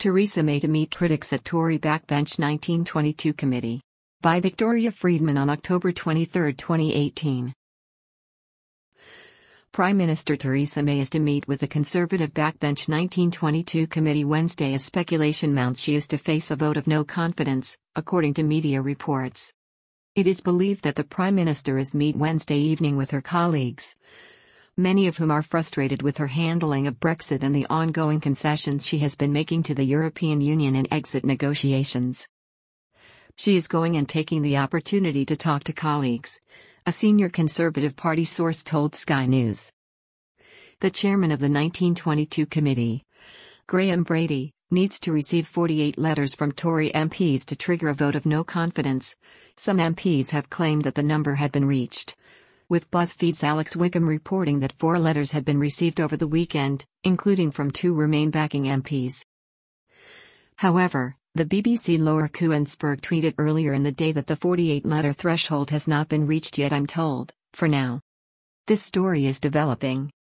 Theresa May to meet critics at Tory backbench 1922 committee. By Victoria Friedman on October 23, 2018. Prime Minister Theresa May is to meet with the Conservative backbench 1922 committee Wednesday as speculation mounts she is to face a vote of no confidence, according to media reports. It is believed that the Prime Minister is meet Wednesday evening with her colleagues, many of whom are frustrated with her handling of Brexit and the ongoing concessions she has been making to the European Union in exit negotiations. She is going and taking the opportunity to talk to colleagues, a senior Conservative Party source told Sky News. The chairman of the 1922 committee, Graham Brady, needs to receive 48 letters from Tory MPs to trigger a vote of no confidence. Some MPs have claimed that the number had been reached, with BuzzFeed's Alex Wickham reporting that 4 letters had been received over the weekend, including from 2 Remain-backing MPs. However, the BBC Laura Kuenssberg tweeted earlier in the day that the 48-letter threshold has not been reached yet. I'm told, for now. This story is developing.